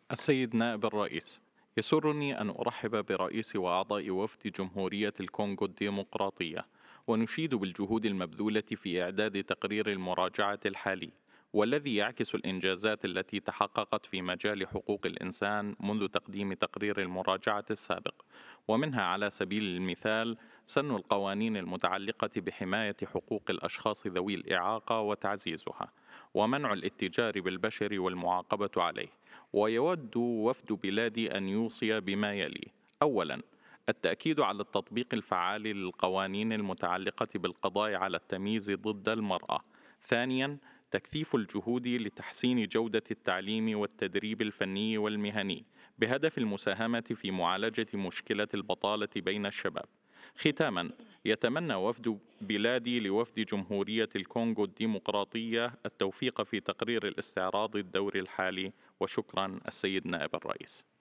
السيد نائب الرئيس، يسرني أن أرحب برئيس وأعضاء وفد جمهورية الكونغو الديمقراطية، ونشيد بالجهود المبذولة في إعداد تقرير المراجعة الحالي، والذي يعكس الإنجازات التي تحققت في مجال حقوق الإنسان منذ تقديم تقرير المراجعة السابق، ومنها على سبيل المثال سن القوانين المتعلقة بحماية حقوق الأشخاص ذوي الإعاقة وتعزيزها، ومنع الاتجار بالبشر والمعاقبة عليه. ويود وفد بلادي أن يوصي بما يلي: أولاً، التأكيد على التطبيق الفعال للقوانين المتعلقة بالقضاء على التمييز ضد المرأة. ثانياً، تكثيف الجهود لتحسين جودة التعليم والتدريب الفني والمهني بهدف المساهمة في معالجة مشكلة البطالة بين الشباب. ختاماً، يتمنى وفد بلادي لوفد جمهورية الكونغو الديمقراطية التوفيق في تقرير الاستعراض الدوري الحالي. وشكرا السيد نائب الرئيس.